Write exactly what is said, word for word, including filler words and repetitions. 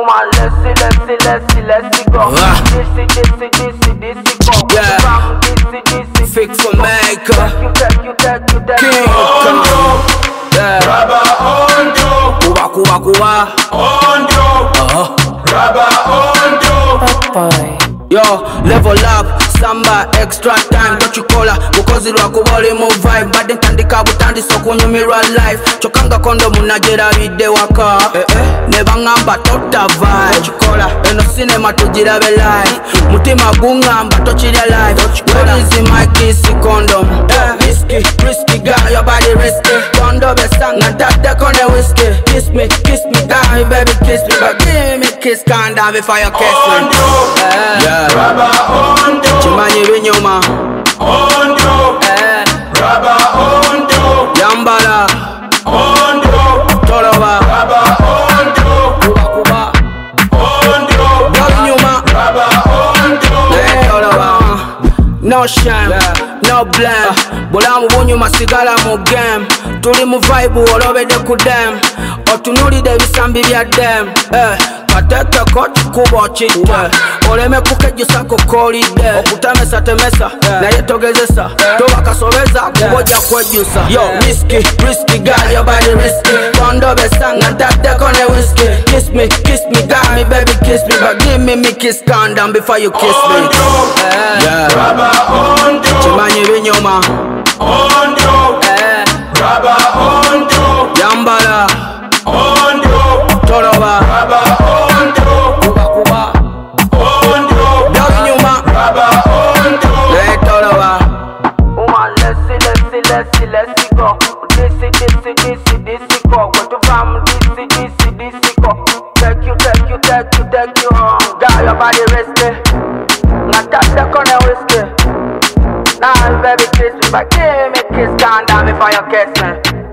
Woman, let's see, let's see, let's see, let's see go. This is, this is, this is, this is go. Yeah. This is, Fake for Jamaica. you take, you take, you take, King Ondo, Yeah. Raba Ondo, Kuba kuba kuba. Ondo, Uh-huh. Raba Ondo. Yo, level up, samba, extra time. Tochikola, mukozi lwakuba oli mu vibe. Badde ntandika butandisa okunyumirwa life. Chokanga kondo munagera bidde waka eh, eh. Ne bangamba tota vibe. Tochikola, eno cinema tugirabe live. Mutima gungamba tochirya live. Where is my kiss condom? Yeah, risky, risky girl, your body risky. Kondo besanga tateko ne whiskey. Kiss me, kiss me, down, baby, kiss me. But give me kiss condom before you kiss me. Ondo, Yeah. Raba Ondo, Chimanyi binyuma Ondo, eh. Raba Ondo, Yambala Ondo, Toloba Raba Ondo, Kuba kuba Ondo, Binyuma Raba Ondo. eh, Toloba No shame, no blame Bulamu bunyuma sigala mu game. Tuli mu vibe olobedde ku dem. Otunulide ebisambi bya dem eh. Katekeko kikuba okitte. Oleme kukejjusa kukolidde. Okutemesa temesa naye togezesa. Toba kasobeza kuba ojja kwejjusa. Yo, risky, risky girl, your body risky. Kondo besanga ntaddeko ne whiskey. Kiss me, kiss me, got me, baby, kiss me. But give me me kiss condom before you kiss me. Eh, yeah. Raba Ondo, Chimanyi binyuma Ondo, eh. Raba Ondo, Yambala Ondo, Toloba Raba Ondo, Kuba kuba Ondo, Binyuma Raba Ondo. eh, Toloba Woman, let's see, let's see, let's see, let's see go. This is, this is, this is, this is go. Go to farm, this is, this is, this is go. Take you, take you, take you, take you home. Girl, your body risky. Not that the corner whiskey. Now, baby, kiss me, but give me kiss condom before you kiss me.